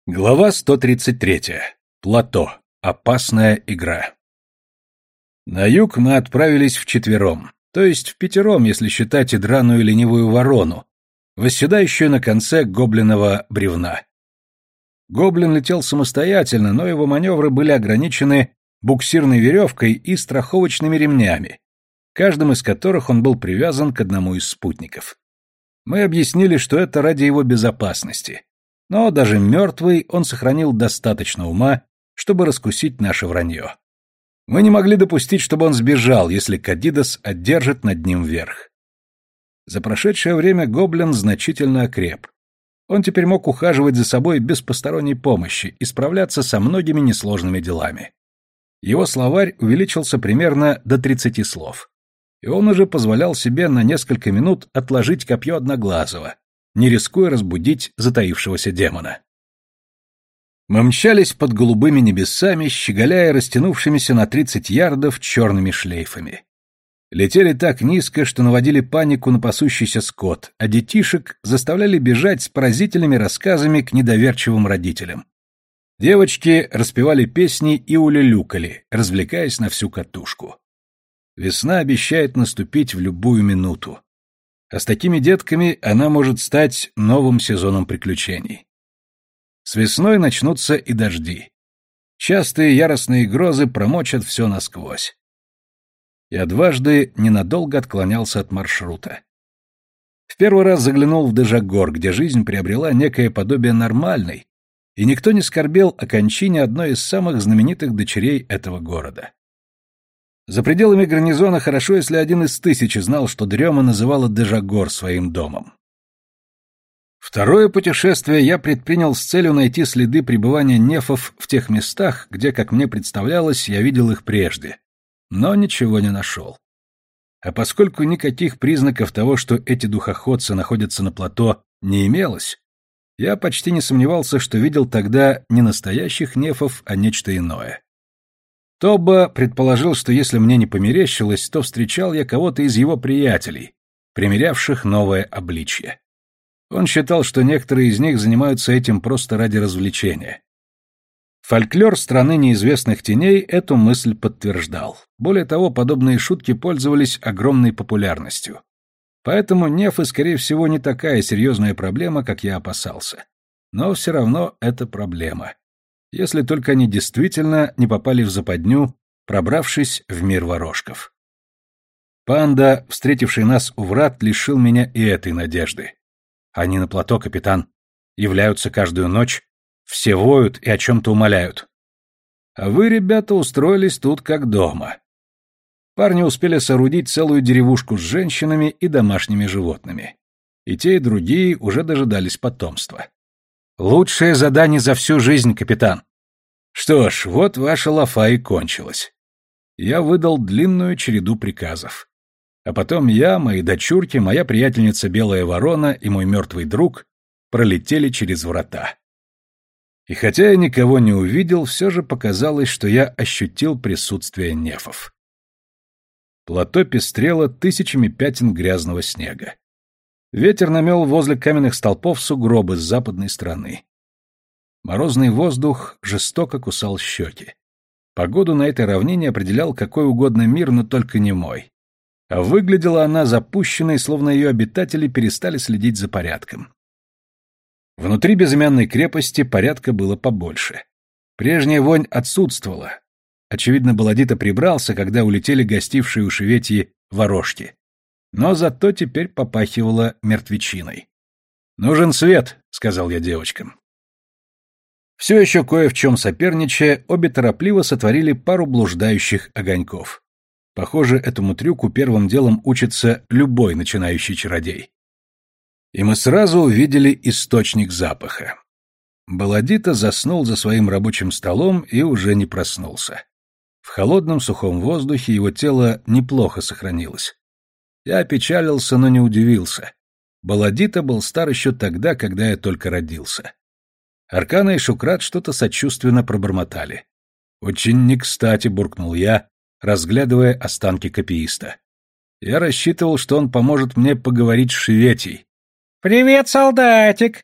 Глава 133. Плато. Опасная игра. На юг мы отправились вчетвером, то есть впятером, если считать и драную ленивую ворону, восседающую на конце гоблиного бревна. Гоблин летел самостоятельно, но его маневры были ограничены буксирной веревкой и страховочными ремнями, каждым из которых он был привязан к одному из спутников. Мы объяснили, что это ради его безопасности. Но даже мертвый он сохранил достаточно ума, чтобы раскусить наше вранье. Мы не могли допустить, чтобы он сбежал, если Кадидос одержит над ним верх. За прошедшее время гоблин значительно окреп. Он теперь мог ухаживать за собой без посторонней помощи и справляться со многими несложными делами. Его словарь увеличился примерно до 30 слов. И он уже позволял себе на несколько минут отложить копье Одноглазого, не рискуя разбудить затаившегося демона. Мы мчались под голубыми небесами, щеголяя растянувшимися на 30 ярдов черными шлейфами. Летели так низко, что наводили панику на пасущийся скот, а детишек заставляли бежать с поразительными рассказами к недоверчивым родителям. Девочки распевали песни и улюлюкали, развлекаясь на всю катушку. Весна обещает наступить в любую минуту. А с такими детками она может стать новым сезоном приключений. С весной начнутся и дожди. Частые яростные грозы промочат все насквозь. Я дважды ненадолго отклонялся от маршрута. В первый раз заглянул в Дежагор, где жизнь приобрела некое подобие нормальной, и никто не скорбел о кончине одной из самых знаменитых дочерей этого города. За пределами гарнизона хорошо, если 1 из 1000 знал, что Дрема называла Дежагор своим домом. Второе путешествие я предпринял с целью найти следы пребывания нефов в тех местах, где, как мне представлялось, я видел их прежде, но ничего не нашел. А поскольку никаких признаков того, что эти духоходцы находятся на плато, не имелось, я почти не сомневался, что видел тогда не настоящих нефов, а нечто иное. Тобба предположил, что если мне не померещилось, то встречал я кого-то из его приятелей, примерявших новое обличье. Он считал, что некоторые из них занимаются этим просто ради развлечения. Фольклор страны неизвестных теней эту мысль подтверждал. Более того, подобные шутки пользовались огромной популярностью. Поэтому нефы, скорее всего, не такая серьезная проблема, как я опасался. Но все равно это проблема. Если только они действительно не попали в западню, пробравшись в мир ворожков. Панда, встретивший нас у врат, лишил меня и этой надежды. Они на плато, капитан. Являются каждую ночь, все воют и о чем-то умоляют. А вы, ребята, устроились тут как дома. Парни успели соорудить целую деревушку с женщинами и домашними животными. И те, и другие уже дожидались потомства. Лучшее задание за всю жизнь, капитан. Что ж, вот ваша лафа и кончилась. Я выдал длинную череду приказов. А потом я, мои дочурки, моя приятельница Белая Ворона и мой мертвый друг пролетели через врата. И хотя я никого не увидел, все же показалось, что я ощутил присутствие нефов. Плато пестрело тысячами пятен грязного снега. Ветер намел возле каменных столпов сугробы с западной стороны. Морозный воздух жестоко кусал щеки. Погоду на этой равнине определял какой угодно мир, но только не мой. А выглядела она запущенной, словно ее обитатели перестали следить за порядком. Внутри безымянной крепости порядка было побольше. Прежняя вонь отсутствовала. Очевидно, Баладита прибрался, когда улетели гостившие у Шеветии ворожки. Но зато теперь попахивало мертвечиной. «Нужен свет», — сказал я девочкам. Все еще кое в чем соперничая, обе торопливо сотворили пару блуждающих огоньков. Похоже, этому трюку первым делом учится любой начинающий чародей. И мы сразу увидели источник запаха. Баладита заснул за своим рабочим столом и уже не проснулся. В холодном сухом воздухе его тело неплохо сохранилось. Я опечалился, но не удивился. Баладита был стар еще тогда, когда я только родился. Аркана и Шукрат что-то сочувственно пробормотали. «Очень не кстати», — буркнул я, разглядывая останки копииста. Я рассчитывал, что он поможет мне поговорить с Шеветией. «Привет, солдатик!»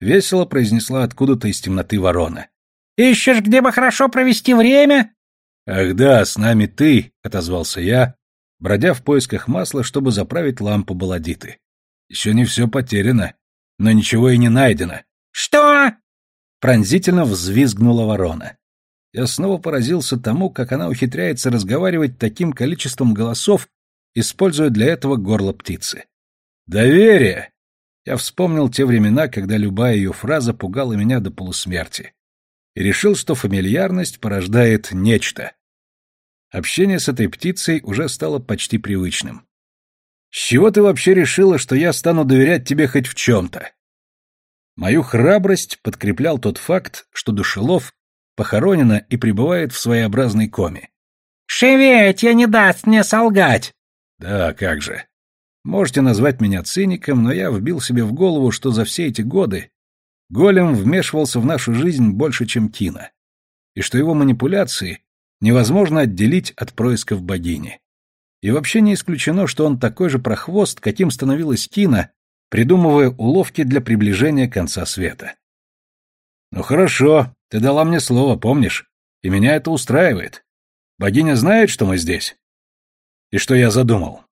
весело произнесла откуда-то из темноты ворона. «Ищешь, где бы хорошо провести время?» «Ах да, с нами ты», — отозвался я, бродя в поисках масла, чтобы заправить лампу баладиты. «Еще не все потеряно, но ничего и не найдено». «Что?» — пронзительно взвизгнула ворона. Я снова поразился тому, как она ухитряется разговаривать таким количеством голосов, используя для этого горло птицы. «Доверие!» Я вспомнил те времена, когда любая ее фраза пугала меня до полусмерти. И решил, что фамильярность порождает нечто. Общение с этой птицей уже стало почти привычным. «С чего ты вообще решила, что я стану доверять тебе хоть в чем-то?» Мою храбрость подкреплял тот факт, что Душелов похоронена и пребывает в своеобразной коме. «Шеветья не даст мне солгать!» Да, как же. Можете назвать меня циником, но я вбил себе в голову, что за все эти годы Голем вмешивался в нашу жизнь больше, чем Кина, и что его манипуляции невозможно отделить от происков богини. И вообще не исключено, что он такой же прохвост, каким становилась Кина, придумывая уловки для приближения конца света. «Ну хорошо, ты дала мне слово, помнишь? И меня это устраивает. Богиня знает, что мы здесь? И что я задумал?»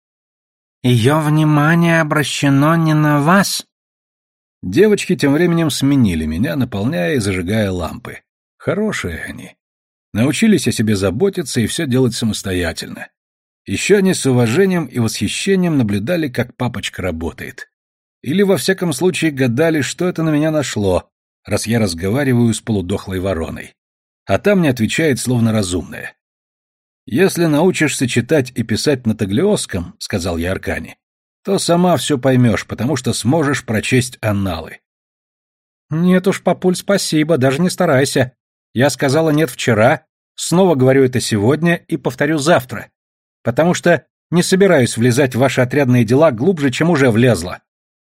«Ее внимание обращено не на вас». Девочки тем временем сменили меня, наполняя и зажигая лампы. Хорошие они. Научились о себе заботиться и все делать самостоятельно. Еще они с уважением и восхищением наблюдали, как папочка работает. Или, во всяком случае, гадали, что это на меня нашло, раз я разговариваю с полудохлой вороной. А та мне отвечает, словно разумная. «Если научишься читать и писать на таглиосском, — сказал я Аркане, — то сама все поймешь, потому что сможешь прочесть анналы». «Нет уж, папуль, спасибо, даже не старайся. Я сказала нет вчера, снова говорю это сегодня и повторю завтра, потому что не собираюсь влезать в ваши отрядные дела глубже, чем уже влезла».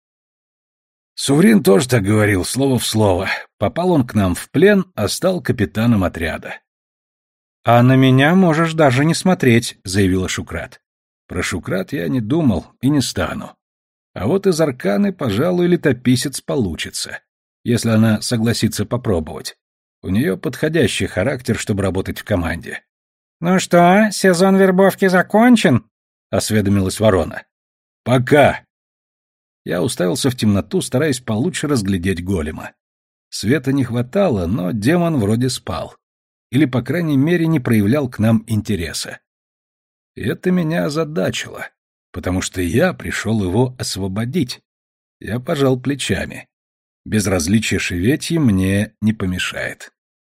Суврин тоже так говорил, слово в слово. Попал он к нам в плен, а стал капитаном отряда. «А на меня можешь даже не смотреть», — заявила Шукрат. Про Шукрат я не думал и не стану. А вот из Арканы, пожалуй, летописец получится, если она согласится попробовать. У нее подходящий характер, чтобы работать в команде. «Ну что, сезон вербовки закончен?» — осведомилась ворона. «Пока!» Я уставился в темноту, стараясь получше разглядеть голема. Света не хватало, но демон вроде спал. Или, по крайней мере, не проявлял к нам интереса. И это меня озадачило, потому что я пришел его освободить. Я пожал плечами. Безразличие Шеветьи мне не помешает.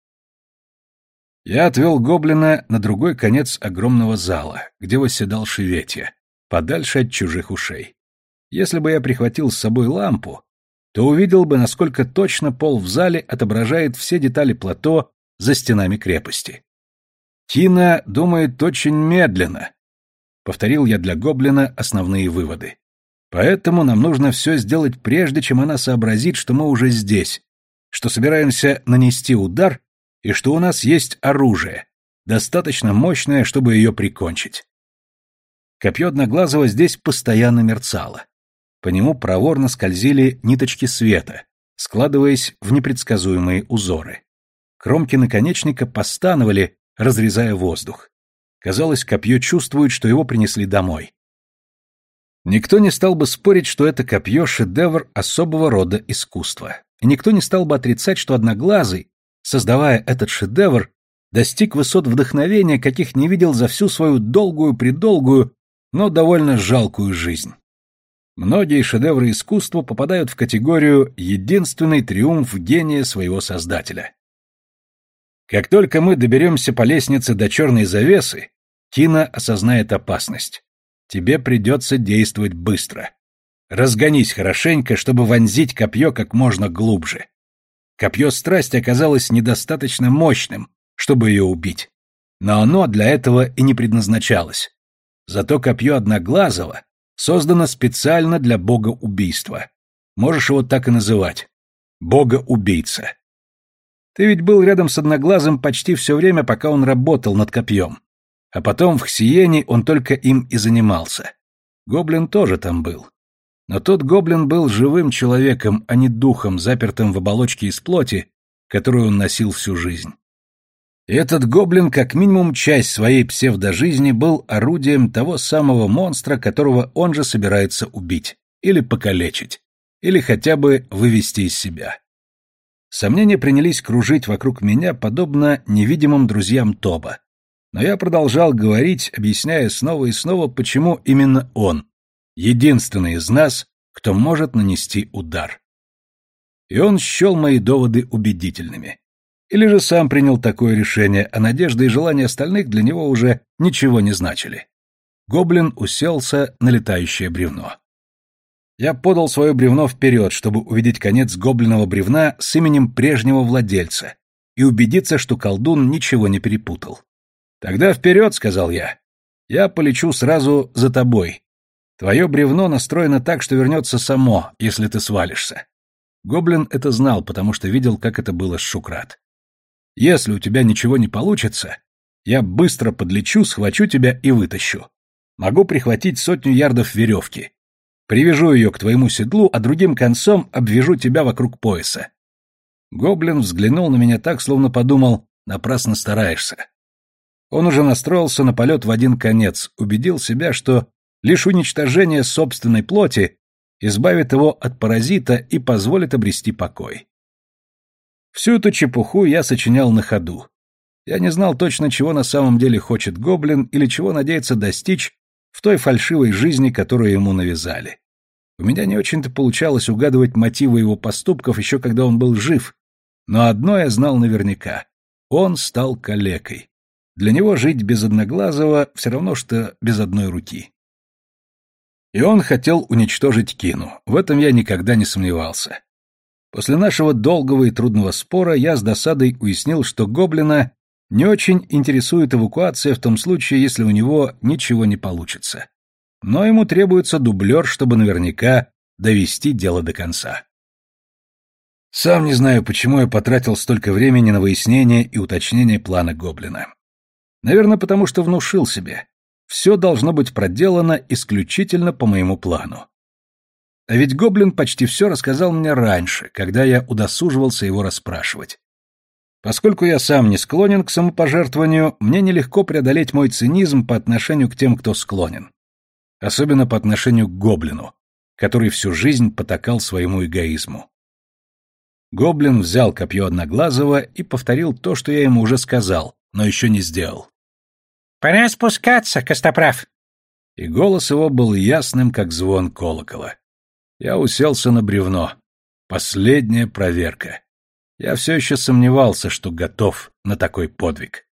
Я отвел гоблина на другой конец огромного зала, где восседал Шеветья, подальше от чужих ушей. Если бы я прихватил с собой лампу, то увидел бы, насколько точно пол в зале отображает все детали плато за стенами крепости. Кина думает очень медленно. Повторил я для гоблина основные выводы. Поэтому нам нужно все сделать прежде, чем она сообразит, что мы уже здесь, что собираемся нанести удар и что у нас есть оружие, достаточно мощное, чтобы ее прикончить. Копье Одноглазого здесь постоянно мерцало. По нему проворно скользили ниточки света, складываясь в непредсказуемые узоры. Кромки наконечника постановали, разрезая воздух. Казалось, копье чувствует, что его принесли домой. Никто не стал бы спорить, что это копье — шедевр особого рода искусства. И никто не стал бы отрицать, что Одноглазый, создавая этот шедевр, достиг высот вдохновения, каких не видел за всю свою долгую-предолгую, но довольно жалкую жизнь. Многие шедевры искусства попадают в категорию «единственный триумф гения своего создателя». Как только мы доберемся по лестнице до черной завесы, Кина осознает опасность. Тебе придется действовать быстро. Разгонись хорошенько, чтобы вонзить копье как можно глубже. Копье страсти оказалось недостаточно мощным, чтобы ее убить. Но оно для этого и не предназначалось. Зато копье Одноглазого создано специально для бога-убийства. Можешь его так и называть. Бога-убийца. Ты ведь был рядом с Одноглазым почти все время, пока он работал над копьем. А потом в Хсиене он только им и занимался. Гоблин тоже там был. Но тот гоблин был живым человеком, а не духом, запертым в оболочке из плоти, которую он носил всю жизнь. И этот гоблин, как минимум часть своей псевдожизни, был орудием того самого монстра, которого он же собирается убить, или покалечить, или хотя бы вывести из себя. Сомнения принялись кружить вокруг меня, подобно невидимым друзьям Тоба. Но я продолжал говорить, объясняя снова и снова, почему именно он, единственный из нас, кто может нанести удар. И он счел мои доводы убедительными. Или же сам принял такое решение, а надежды и желания остальных для него уже ничего не значили. Гоблин уселся на летающее бревно. Я подал свое бревно вперед, чтобы увидеть конец гоблиного бревна с именем прежнего владельца и убедиться, что колдун ничего не перепутал. «Тогда вперед», — сказал я. «Я полечу сразу за тобой. Твое бревно настроено так, что вернется само, если ты свалишься». Гоблин это знал, потому что видел, как это было с Шукрат. «Если у тебя ничего не получится, я быстро подлечу, схвачу тебя и вытащу. Могу прихватить 100 ярдов веревки. Привяжу ее к твоему седлу, а другим концом обвяжу тебя вокруг пояса». Гоблин взглянул на меня так, словно подумал: напрасно стараешься. Он уже настроился на полет в один конец, убедил себя, что лишь уничтожение собственной плоти избавит его от паразита и позволит обрести покой. Всю эту чепуху я сочинял на ходу. Я не знал точно, чего на самом деле хочет гоблин или чего надеется достичь в той фальшивой жизни, которую ему навязали. У меня не очень-то получалось угадывать мотивы его поступков еще когда он был жив, но одно я знал наверняка — он стал калекой. Для него жить без одноглазого все равно, что без одной руки. И он хотел уничтожить Кину, в этом я никогда не сомневался. После нашего долгого и трудного спора я с досадой уяснил, что гоблина не очень интересует эвакуация в том случае, если у него ничего не получится. Но ему требуется дублер, чтобы наверняка довести дело до конца. Сам не знаю, почему я потратил столько времени на выяснение и уточнение плана гоблина. Наверное, потому что внушил себе: все должно быть проделано исключительно по моему плану. А ведь гоблин почти все рассказал мне раньше, когда я удосуживался его расспрашивать. Поскольку я сам не склонен к самопожертвованию, мне нелегко преодолеть мой цинизм по отношению к тем, кто склонен. Особенно по отношению к гоблину, который всю жизнь потакал своему эгоизму. Гоблин взял копье Одноглазого и повторил то, что я ему уже сказал, но еще не сделал. «Пора спускаться, Костоправ!» И голос его был ясным, как звон колокола. Я уселся на бревно. Последняя проверка. Я все еще сомневался, что готов на такой подвиг.